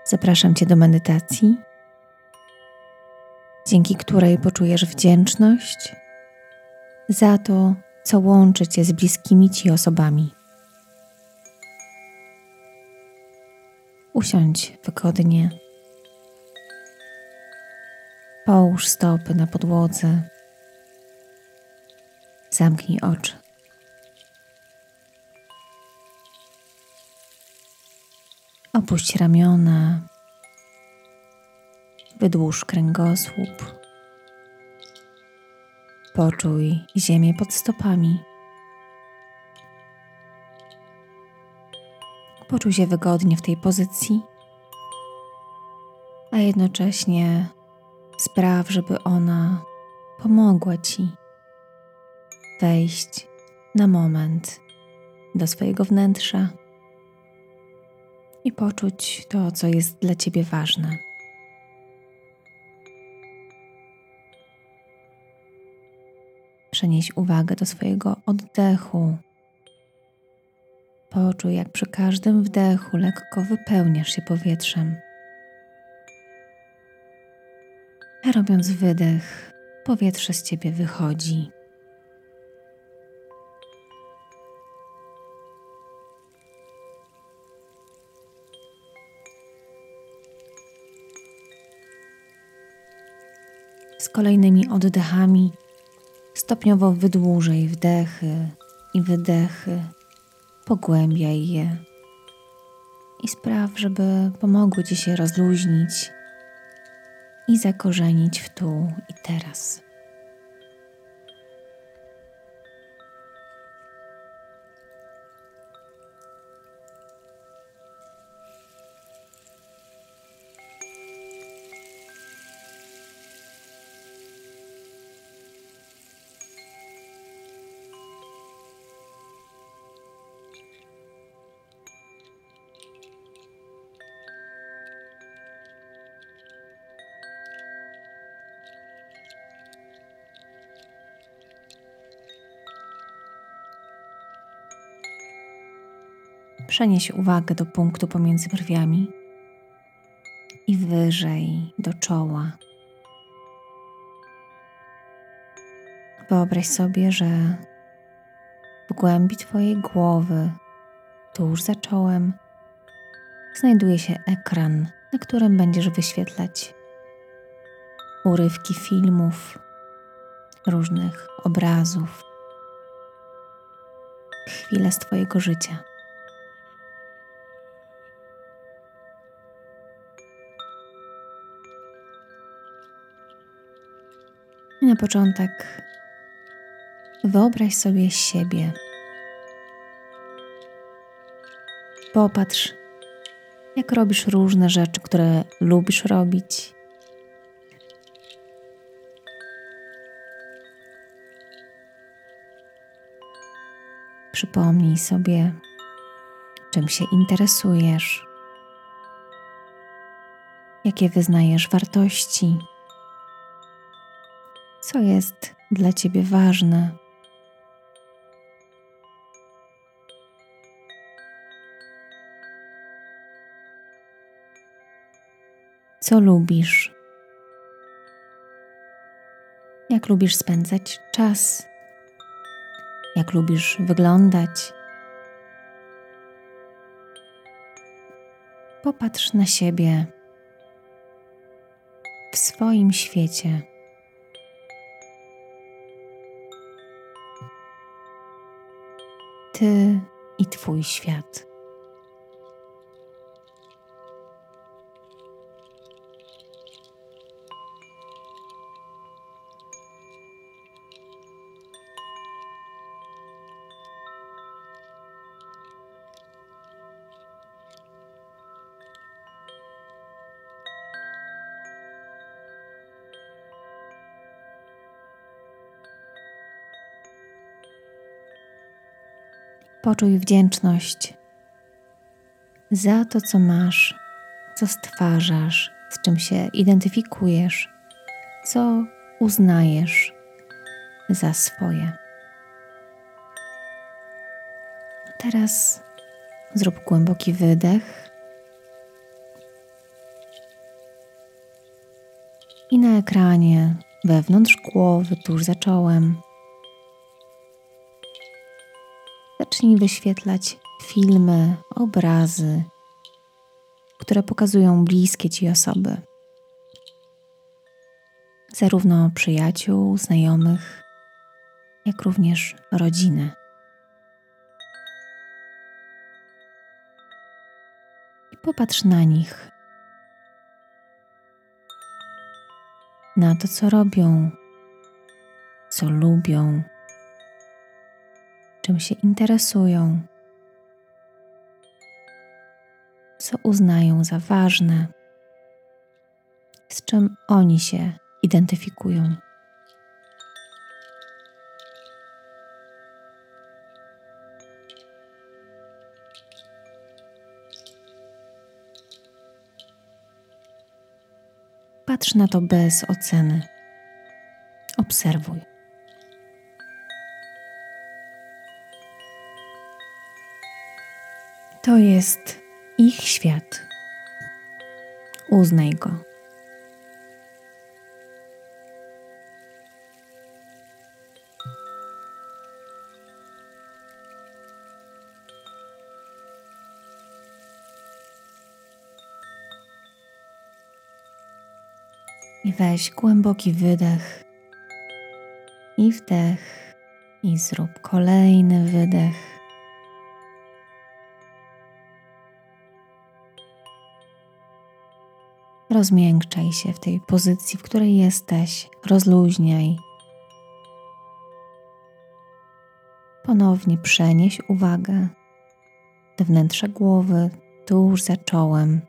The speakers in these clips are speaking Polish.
Zapraszam Cię do medytacji, dzięki której poczujesz wdzięczność za to, co łączy Cię z bliskimi Ci osobami. Usiądź wygodnie. Połóż stopy na podłodze. Zamknij oczy. Opuść ramiona. Wydłuż kręgosłup. Poczuj ziemię pod stopami. Poczuj się wygodnie w tej pozycji, a jednocześnie spraw, żeby ona pomogła Ci wejść na moment do swojego wnętrza i poczuć to, co jest dla Ciebie ważne. Przenieś uwagę do swojego oddechu. Poczuj, jak przy każdym wdechu lekko wypełniasz się powietrzem. A robiąc wydech, powietrze z Ciebie wychodzi. Z kolejnymi oddechami stopniowo wydłużaj wdechy i wydechy, pogłębiaj je i spraw, żeby pomogły Ci się rozluźnić i zakorzenić w tu i teraz. Przenieś uwagę do punktu pomiędzy brwiami i wyżej do czoła. Wyobraź sobie, że w głębi Twojej głowy, tuż za czołem, znajduje się ekran, na którym będziesz wyświetlać urywki filmów, różnych obrazów, chwile z Twojego życia. I na początek wyobraź sobie siebie. Popatrz, jak robisz różne rzeczy, które lubisz robić. Przypomnij sobie, czym się interesujesz, jakie wyznajesz wartości, co jest dla Ciebie ważne. Co lubisz? Jak lubisz spędzać czas? Jak lubisz wyglądać? Popatrz na siebie w swoim świecie. Ty i Twój świat. Poczuj wdzięczność za to, co masz, co stwarzasz, z czym się identyfikujesz, co uznajesz za swoje. Teraz zrób głęboki wydech I na ekranie wewnątrz głowy, tuż za czołem, zacznij wyświetlać filmy, obrazy, które pokazują bliskie Ci osoby. Zarówno przyjaciół, znajomych, jak również rodziny. I popatrz na nich, na to, co robią, co lubią, czym się interesują, co uznają za ważne, z czym oni się identyfikują. Patrz na to bez oceny. Obserwuj. To jest ich świat. Uznaj go. I weź głęboki wydech i wdech i zrób kolejny wydech. Rozmiękczaj się w tej pozycji, w której jesteś. Rozluźniaj. Ponownie przenieś uwagę do wnętrza głowy, tuż za czołem.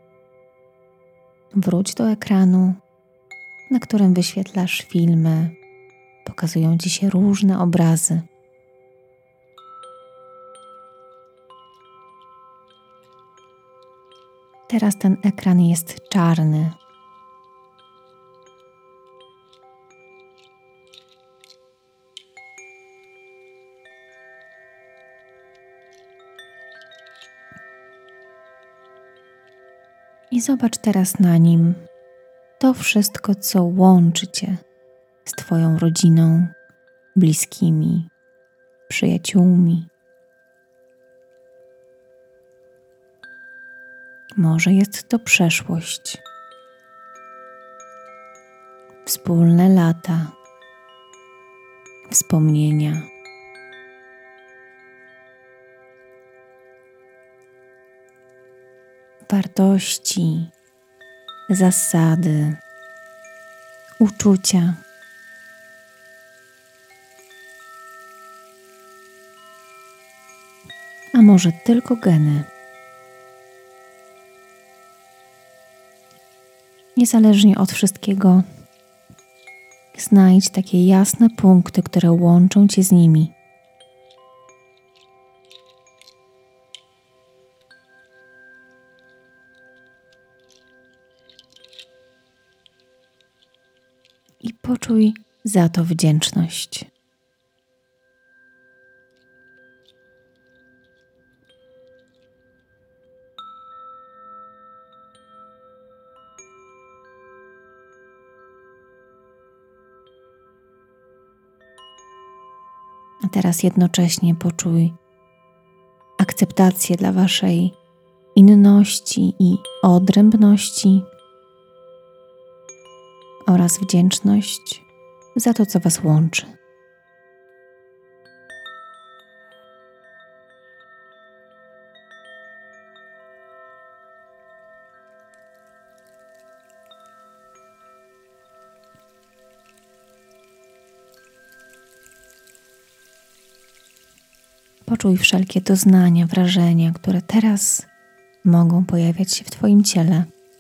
Wróć do ekranu, na którym wyświetlasz filmy. Pokazują Ci się różne obrazy. Teraz ten ekran jest czarny. I zobacz teraz na nim to wszystko, co łączy Cię z Twoją rodziną, bliskimi, przyjaciółmi. Może jest to przeszłość, wspólne lata, wspomnienia. Wartości, zasady, uczucia. A może tylko geny. Niezależnie od wszystkiego, znajdź takie jasne punkty, które łączą Cię z nimi. I poczuj za to wdzięczność. A teraz jednocześnie poczuj akceptację dla Waszej inności i odrębności oraz wdzięczność za to, co Was łączy. Poczuj wszelkie doznania, wrażenia, które teraz mogą pojawiać się w Twoim ciele.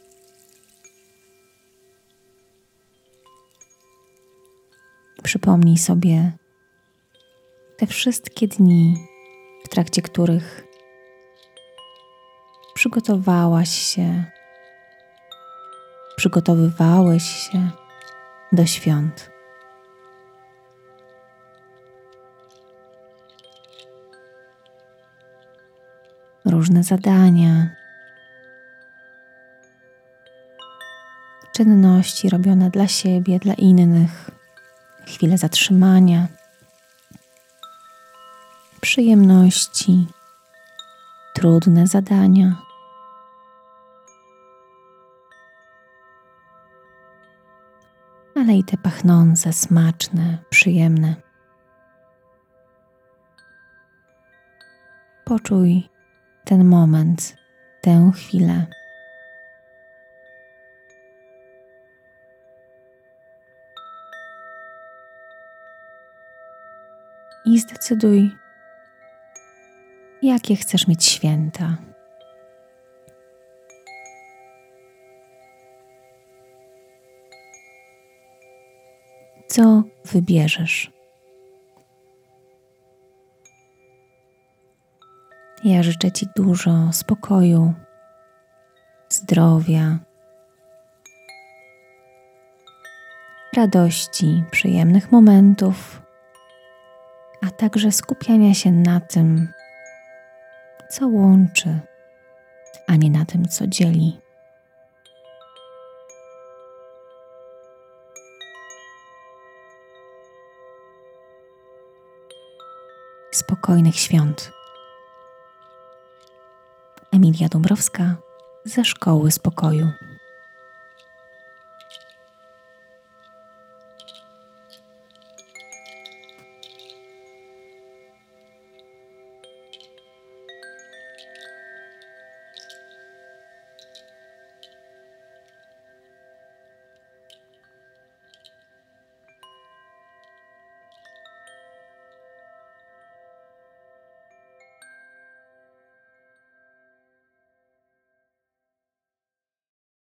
Przypomnij sobie te wszystkie dni, w trakcie których przygotowywałeś się do świąt. Różne zadania, czynności robione dla siebie, dla innych, chwile zatrzymania, przyjemności, trudne zadania. Ale i te pachnące, smaczne, przyjemne. Poczuj ten moment, tę chwilę. I zdecyduj, jakie chcesz mieć święta. Co wybierzesz? Ja życzę Ci dużo spokoju, zdrowia, radości, przyjemnych momentów, a także skupiania się na tym, co łączy, a nie na tym, co dzieli. Spokojnych świąt. Emilia Dąbrowska ze Szkoły Spokoju.